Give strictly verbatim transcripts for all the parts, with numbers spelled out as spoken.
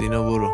سینا برو.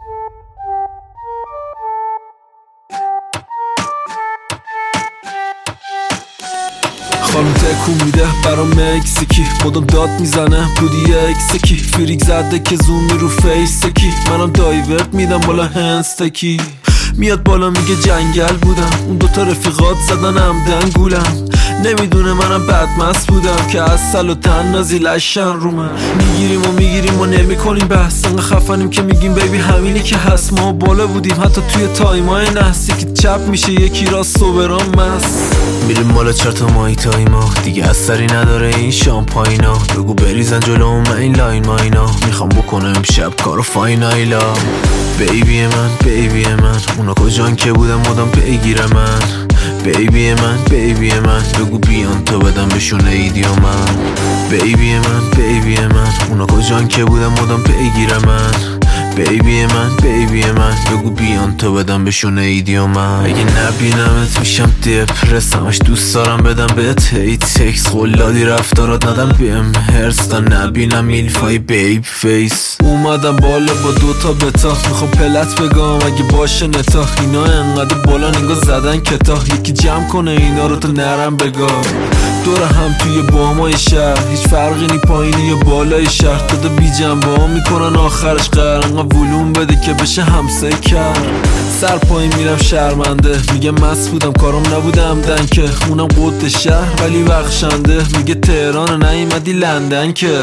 خانم تکون میده برام مکسیکی، مدام داد میزنه بودی اکسکی، فریک زده که زومی رو فیسکی، منم دایورت میدم بالا هنستکی، میاد بالا میگه جنگل بودم، اون دوتا رفیقات زدن همدن گولم، نمیدونه منم بدمست بودم که اصل و تنازی لشن رو من، میگیریم و میگیریم و نمیکنیم بحث، انقدر خفنیم که میگیم بیبی همینی که هست، ما بالا بودیم حتی توی تایمای نحس، یکی چپ میشه یکی راست صبران مست، میریم بالا چرت مای تایما، دیگه اثری نداره این شامپاینا، بگو بریزن جلو من این لاین ماینا، میخوام بکنم امشب کارو فاینایلا، بیبی من بیبی من اونا کجان که بودم مدام پیگیر من، بیبی من بیبی من بگو بیان تو بدم بهشون ایدی و من، بیبی من بیبی من اونا کجان که بودم مدام پیگیر من، بیبی من بیبی من بگو بیان تو بدم بهشون ایدی و من، اگه نبینمت میشم دپرس، همش دوست دارم بدم بهت هی تکس، قلادی رفتارات ندم بهم هرس، تا نبینم میلفای بیب فیس، اومدم بالا با دوتا بتا، میخوام پلت بگم اگه باشه نتا، اینا انقدر بالا نگاه زدن کتا، یکی جمع کنه اینا رو تا نرم بگاه، دور هم توی بامای شهر، هیچ فرقی نی پایینی یا بالای شهر، داده بی جنبه ها میکنن آخرش قرار، انقدر ولوم بده که بشه همسایه کرد، سر پایین میرم شرمنده، میگه مست بودم کارم نبودم دن که، خونم قد شهر ولی بخشنده، میگه تهران نیومدی لندن که،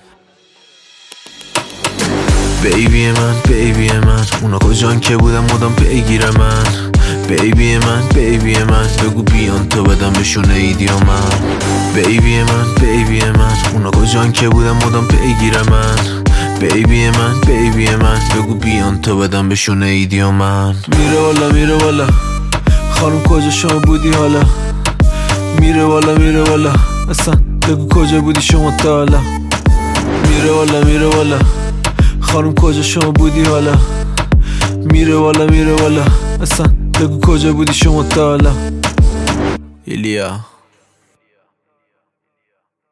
بیبی من بیبی من اونا کجان که بودم مدام پیگیر من، بیبی من بیبی من بگو بیان تو بدم بهشون ایدی و من، بیبی من بیبی من اونا کجان که بودم مدام پیگیر من، بیبی من بیبی من بگو بیان تو بدم بهشون ایدی و من، میره والا میره والا خانم کجا شما بودی حالا، میره والا میره والا اصلا بگو کجا بودی شما تا حالا، میره والا میره والا خانم کجا شما بودی حالا، میره والا میره والا اصلا بگو کجا بودی شما تا حالا. ایلیا